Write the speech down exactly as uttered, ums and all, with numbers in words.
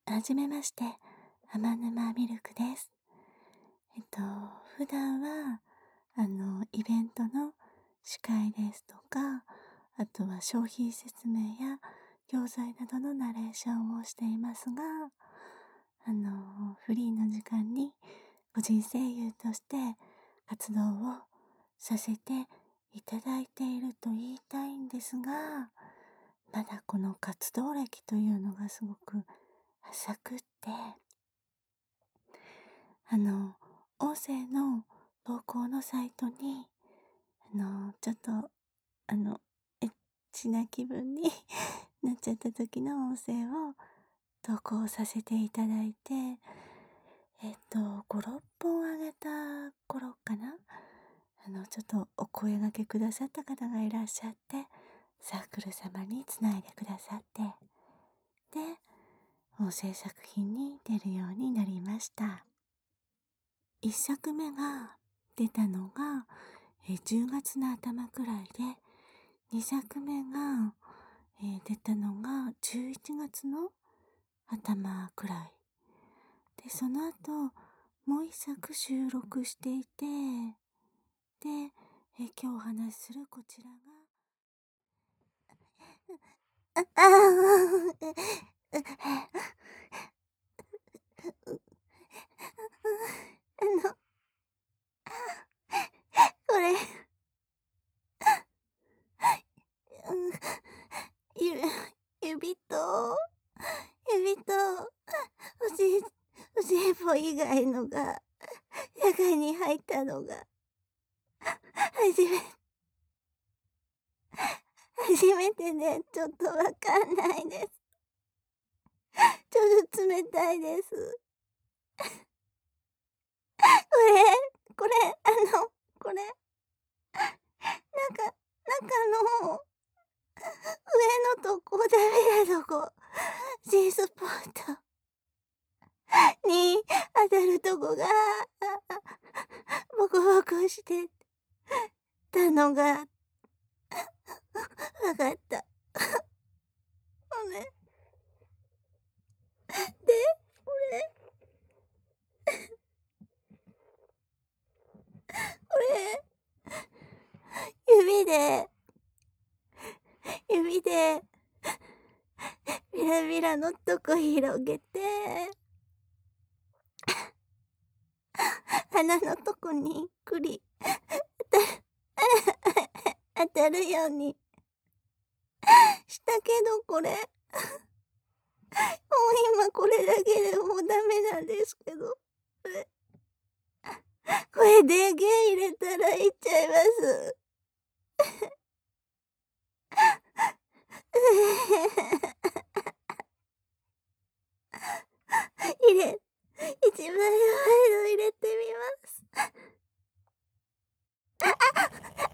はじめまして、天沼ミルクです。えっと、普段は、あの、イベントの司会ですとか、あとは商品説明や教材などのナレーションをしていますが、あの、フリーの時間に個人声優として活動をさせていただいていると言いたいんですが、まだこの活動歴というのがすごく浅くって、あの、音声の投稿のサイトに、あの、ちょっと、あの、エッチな気分になっちゃった時の音声を投稿させていただいて、えっと、ご、ろっぽんあげた頃かな、あの、ちょっとお声掛けくださった方がいらっしゃって、サークル様につないでくださって、で、音声作品に出るようになりました。一作目が出たのがえじゅうがつの頭くらいで、二作目が、えー出たのがじゅういちがつの頭くらいで、その後もう一作収録していて、で、えー今日お話しするこちらが、あああの、これ、うん、ゆ指と指とおしおしっぽ以外のが野外に入ったのが初め初めてで、ちょっとわかんないです。ちょっと冷たいです。これこれ、あの、これ、なんか中の上のとこ、ダメなとこ、G スポットに当たるとこがボコボコしてたのがわかった。ごめん。で、これこれ、指で指でビラビラのとこ広げて、鼻のとこにくり当たる当たるようにしたけど、これもう今これだけでもうダメなんですけど、これこれ電源入れたらいっちゃいます。入れ一番弱いの入れてみます。